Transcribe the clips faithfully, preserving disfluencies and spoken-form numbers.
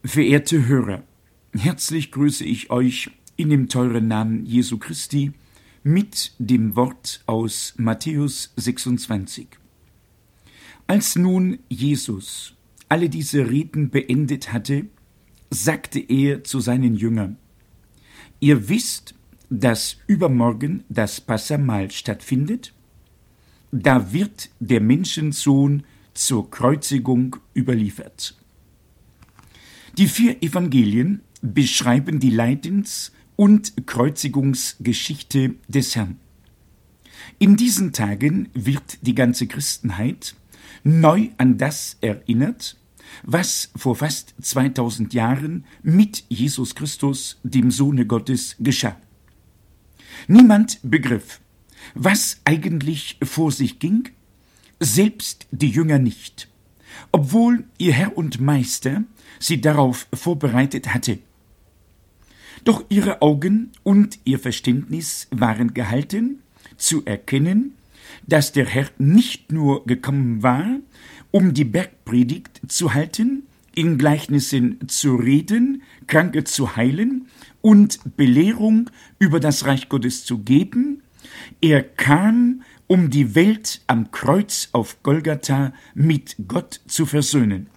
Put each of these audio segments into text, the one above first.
Verehrte Hörer, herzlich grüße ich euch in dem teuren Namen Jesu Christi mit dem Wort aus Matthäus sechsundzwanzig. Als nun Jesus alle diese Reden beendet hatte, sagte er zu seinen Jüngern: Ihr wisst, dass übermorgen das Passahmahl stattfindet. Da wird der Menschensohn zur Kreuzigung überliefert. Die vier Evangelien beschreiben die Leidens- und Kreuzigungsgeschichte des Herrn. In diesen Tagen wird die ganze Christenheit neu an das erinnert, was vor fast zweitausend Jahren mit Jesus Christus, dem Sohne Gottes, geschah. Niemand begriff, was eigentlich vor sich ging, selbst die Jünger nicht, obwohl ihr Herr und Meister sie darauf vorbereitet hatte. Doch ihre Augen und ihr Verständnis waren gehalten, zu erkennen, dass der Herr nicht nur gekommen war, um die Bergpredigt zu halten, in Gleichnissen zu reden, Kranke zu heilen und Belehrung über das Reich Gottes zu geben. Er kam, um die Welt am Kreuz auf Golgatha mit Gott zu versöhnen.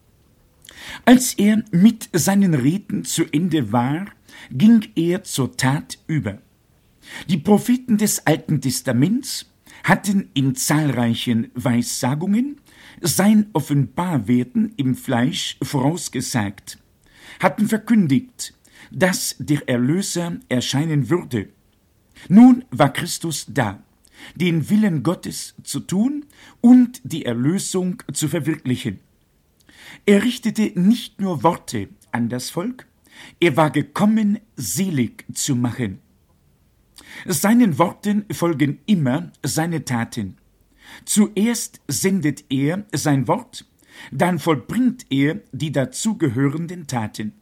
Als er mit seinen Reden zu Ende war, ging er zur Tat über. Die Propheten des Alten Testaments hatten in zahlreichen Weissagungen sein Offenbarwerden im Fleisch vorausgesagt, hatten verkündigt, dass der Erlöser erscheinen würde. Nun war Christus da, den Willen Gottes zu tun und die Erlösung zu verwirklichen. Er richtete nicht nur Worte an das Volk, er war gekommen, selig zu machen. Seinen Worten folgen immer seine Taten. Zuerst sendet er sein Wort, dann vollbringt er die dazugehörenden Taten.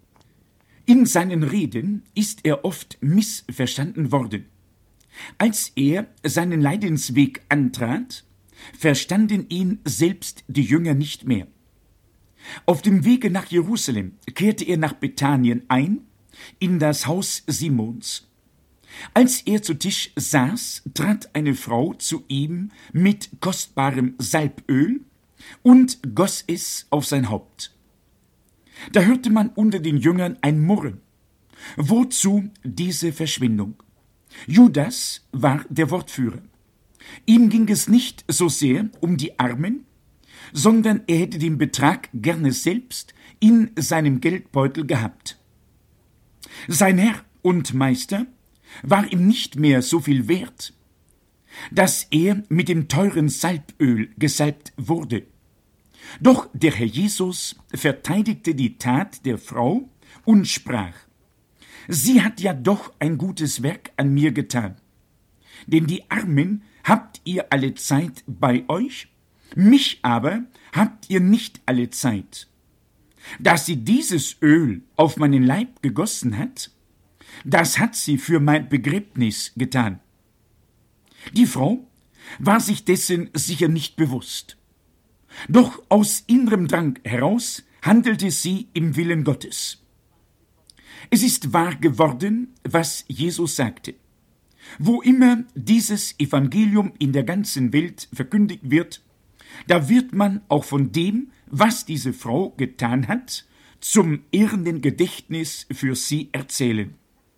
In seinen Reden ist er oft missverstanden worden. Als er seinen Leidensweg antrat, verstanden ihn selbst die Jünger nicht mehr. Auf dem Wege nach Jerusalem kehrte er nach Bethanien ein, in das Haus Simons. Als er zu Tisch saß, trat eine Frau zu ihm mit kostbarem Salböl und goss es auf sein Haupt. Da hörte man unter den Jüngern ein Murren. Wozu diese Verschwendung? Judas war der Wortführer. Ihm ging es nicht so sehr um die Armen, sondern er hätte den Betrag gerne selbst in seinem Geldbeutel gehabt. Sein Herr und Meister war ihm nicht mehr so viel wert, dass er mit dem teuren Salböl gesalbt wurde. Doch der Herr Jesus verteidigte die Tat der Frau und sprach: Sie hat ja doch ein gutes Werk an mir getan. Denn die Armen habt ihr alle Zeit bei euch, mich aber habt ihr nicht alle Zeit. Dass sie dieses Öl auf meinen Leib gegossen hat, das hat sie für mein Begräbnis getan. Die Frau war sich dessen sicher nicht bewusst. Doch aus innerem Drang heraus handelte sie im Willen Gottes. Es ist wahr geworden, was Jesus sagte. Wo immer dieses Evangelium in der ganzen Welt verkündigt wird, da wird man auch von dem, was diese Frau getan hat, zum ehrenden Gedächtnis für sie erzählen.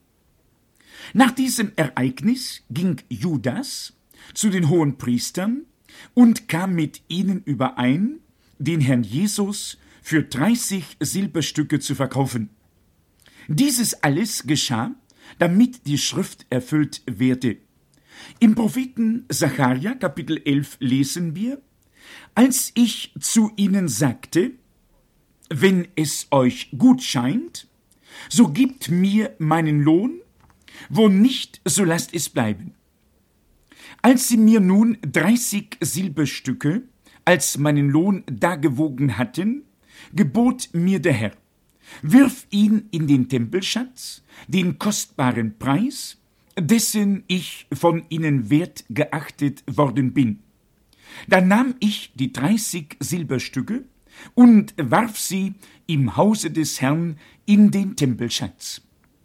Nach diesem Ereignis ging Judas zu den Hohenpriestern und kam mit ihnen überein, den Herrn Jesus für dreißig Silberstücke zu verkaufen. Dieses alles geschah, damit die Schrift erfüllt werde. Im Propheten Sacharja, Kapitel elf, lesen wir: Als ich zu ihnen sagte, wenn es euch gut scheint, so gebt mir meinen Lohn, wo nicht, so lasst es bleiben. Als sie mir nun dreißig Silberstücke als meinen Lohn dargewogen hatten, gebot mir der Herr: Wirf ihn in den Tempelschatz, den kostbaren Preis, dessen ich von ihnen wert geachtet worden bin. Da nahm ich die dreißig Silberstücke, und warf sie im Hause des Herrn in den Tempelschatz.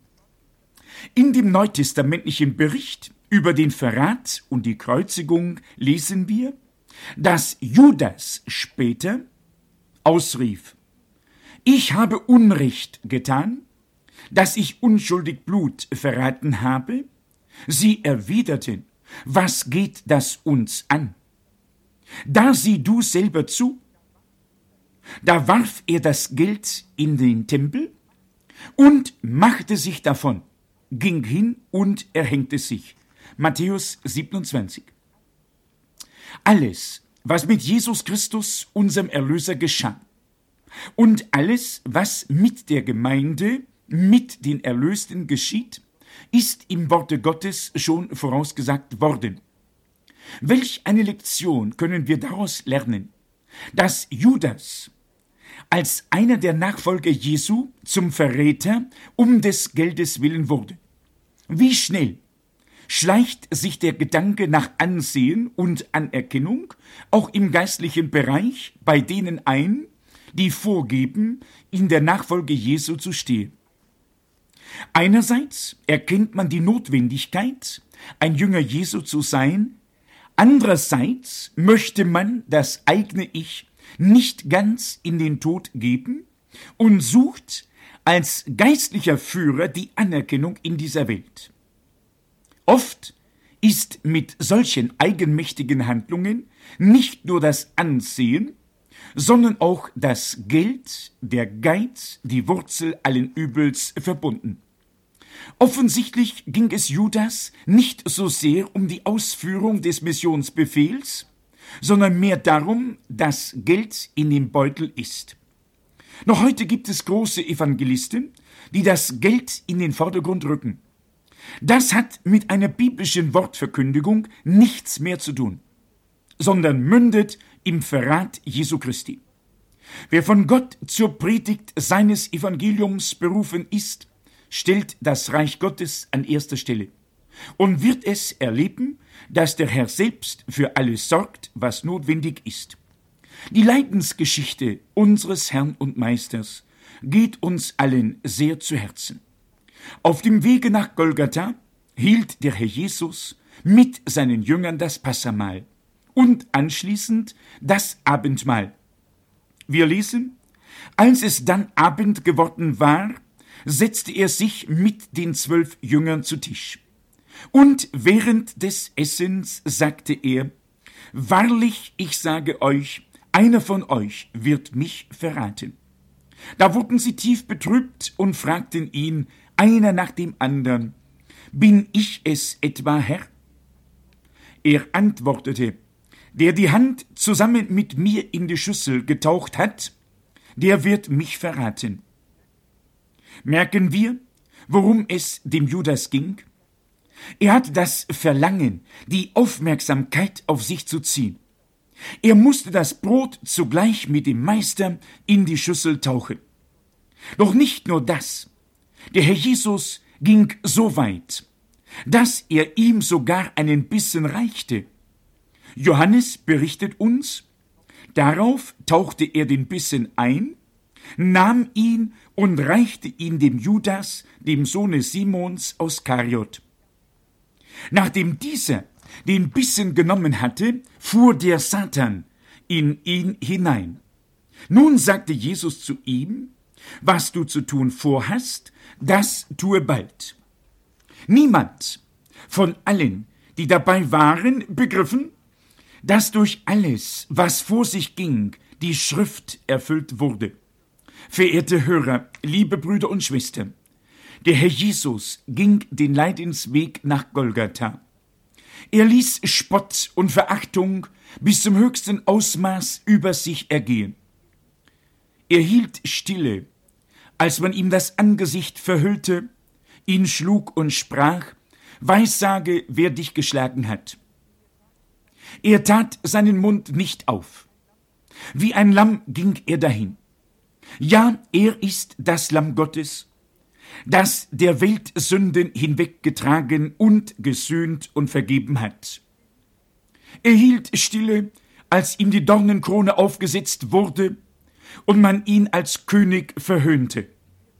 In dem neutestamentlichen Bericht über den Verrat und die Kreuzigung lesen wir, dass Judas später ausrief: Ich habe Unrecht getan, dass ich unschuldig Blut verraten habe. Sie erwiderten: Was geht das uns an? Da sieh du selber zu. Da warf er das Geld in den Tempel und machte sich davon, ging hin und erhängte sich. Matthäus siebenundzwanzig. Alles, was mit Jesus Christus, unserem Erlöser, geschah, und alles, was mit der Gemeinde, mit den Erlösten geschieht, ist im Worte Gottes schon vorausgesagt worden. Welch eine Lektion können wir daraus lernen, dass Judas als einer der Nachfolger Jesu zum Verräter um des Geldes willen wurde. Wie schnell schleicht sich der Gedanke nach Ansehen und Anerkennung auch im geistlichen Bereich bei denen ein, die vorgeben, in der Nachfolge Jesu zu stehen. Einerseits erkennt man die Notwendigkeit, ein Jünger Jesu zu sein, andererseits möchte man das eigene Ich nicht ganz in den Tod geben und sucht als geistlicher Führer die Anerkennung in dieser Welt. Oft ist mit solchen eigenmächtigen Handlungen nicht nur das Ansehen, sondern auch das Geld, der Geiz, die Wurzel allen Übels verbunden. Offensichtlich ging es Judas nicht so sehr um die Ausführung des Missionsbefehls, sondern mehr darum, dass Geld in dem Beutel ist. Noch heute gibt es große Evangelisten, die das Geld in den Vordergrund rücken. Das hat mit einer biblischen Wortverkündigung nichts mehr zu tun, sondern mündet im Verrat Jesu Christi. Wer von Gott zur Predigt seines Evangeliums berufen ist, stellt das Reich Gottes an erster Stelle und wird es erleben, dass der Herr selbst für alles sorgt, was notwendig ist. Die Leidensgeschichte unseres Herrn und Meisters geht uns allen sehr zu Herzen. Auf dem Wege nach Golgatha hielt der Herr Jesus mit seinen Jüngern das Passahmahl und anschließend das Abendmahl. Wir lesen: Als es dann Abend geworden war, setzte er sich mit den zwölf Jüngern zu Tisch. Und während des Essens sagte er: Wahrlich, ich sage euch, einer von euch wird mich verraten. Da wurden sie tief betrübt und fragten ihn, einer nach dem anderen: Bin ich es etwa, Herr? Er antwortete: Der die Hand zusammen mit mir in die Schüssel getaucht hat, der wird mich verraten. Merken wir, worum es dem Judas ging? Er hat das Verlangen, die Aufmerksamkeit auf sich zu ziehen. Er musste das Brot zugleich mit dem Meister in die Schüssel tauchen. Doch nicht nur das. Der Herr Jesus ging so weit, dass er ihm sogar einen Bissen reichte. Johannes berichtet uns: Darauf tauchte er den Bissen ein, nahm ihn und reichte ihn dem Judas, dem Sohne Simons aus Kariot. Nachdem dieser den Bissen genommen hatte, fuhr der Satan in ihn hinein. Nun sagte Jesus zu ihm: Was du zu tun vorhast, das tue bald. Niemand von allen, die dabei waren, begriffen, dass durch alles, was vor sich ging, die Schrift erfüllt wurde. Verehrte Hörer, liebe Brüder und Schwestern, der Herr Jesus ging den Leidensweg nach Golgatha. Er ließ Spott und Verachtung bis zum höchsten Ausmaß über sich ergehen. Er hielt Stille, als man ihm das Angesicht verhüllte, ihn schlug und sprach: Weissage, wer dich geschlagen hat. Er tat seinen Mund nicht auf. Wie ein Lamm ging er dahin. Ja, er ist das Lamm Gottes, das der Welt Sünden hinweggetragen und gesühnt und vergeben hat. Er hielt Stille, als ihm die Dornenkrone aufgesetzt wurde, und man ihn als König verhöhnte.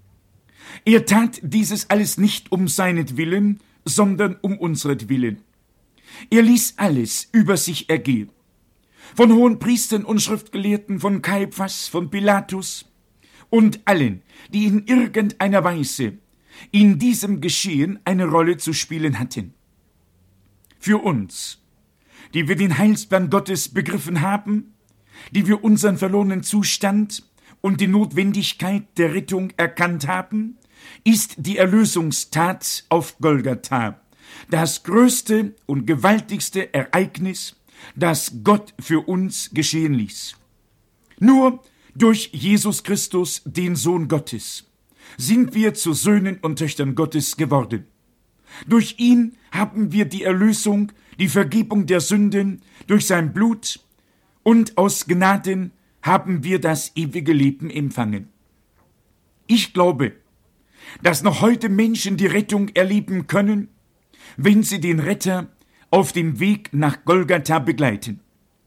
Er tat dieses alles nicht um seinetwillen, sondern um unsretwillen. Er ließ alles über sich ergehen. Von hohen Priestern und Schriftgelehrten, von Kaiphas, von Pilatus und allen, die in irgendeiner Weise in diesem Geschehen eine Rolle zu spielen hatten. Für uns, die wir den Heilsplan Gottes begriffen haben, die wir unseren verlorenen Zustand und die Notwendigkeit der Rettung erkannt haben, ist die Erlösungstat auf Golgatha das größte und gewaltigste Ereignis, das Gott für uns geschehen ließ. Nur durch Jesus Christus, den Sohn Gottes, sind wir zu Söhnen und Töchtern Gottes geworden. Durch ihn haben wir die Erlösung, die Vergebung der Sünden durch sein Blut, und aus Gnaden haben wir das ewige Leben empfangen. Ich glaube, dass noch heute Menschen die Rettung erleben können, wenn sie den Retter auf dem Weg nach Golgatha begleiten.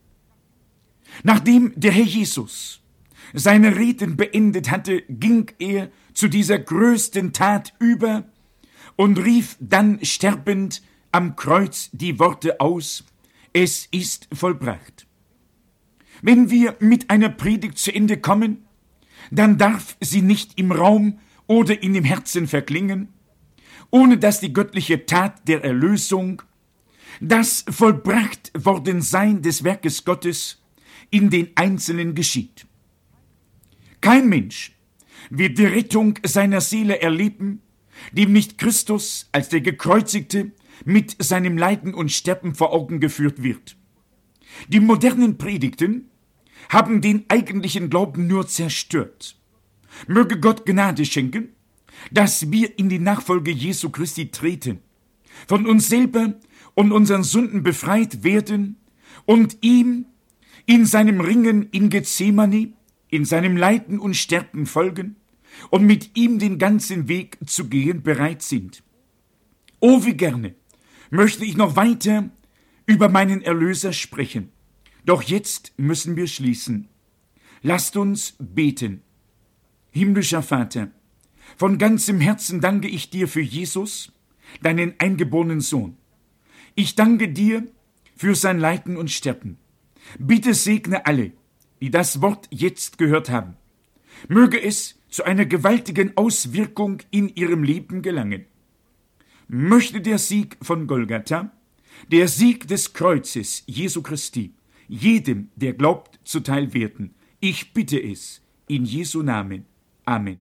Nachdem der Herr Jesus seine Reden beendet hatte, ging er zu dieser größten Tat über und rief dann sterbend am Kreuz die Worte aus: Es ist vollbracht. Wenn wir mit einer Predigt zu Ende kommen, dann darf sie nicht im Raum oder in dem Herzen verklingen, ohne dass die göttliche Tat der Erlösung, das vollbracht worden sein des Werkes Gottes, in den Einzelnen geschieht. Kein Mensch wird die Rettung seiner Seele erleben, dem nicht Christus als der Gekreuzigte mit seinem Leiden und Sterben vor Augen geführt wird. Die modernen Predigten haben den eigentlichen Glauben nur zerstört. Möge Gott Gnade schenken, dass wir in die Nachfolge Jesu Christi treten, von uns selber und unseren Sünden befreit werden und ihm in seinem Ringen in Gethsemane, in seinem Leiden und Sterben folgen und mit ihm den ganzen Weg zu gehen bereit sind. Oh, wie gerne möchte ich noch weiter über meinen Erlöser sprechen. Doch jetzt müssen wir schließen. Lasst uns beten. Himmlischer Vater, von ganzem Herzen danke ich dir für Jesus, deinen eingeborenen Sohn. Ich danke dir für sein Leiden und Sterben. Bitte segne alle, die das Wort jetzt gehört haben. Möge es zu einer gewaltigen Auswirkung in ihrem Leben gelangen. Möchte der Sieg von Golgatha, der Sieg des Kreuzes Jesu Christi, jedem, der glaubt, zuteil werden. Ich bitte es in Jesu Namen. Amen.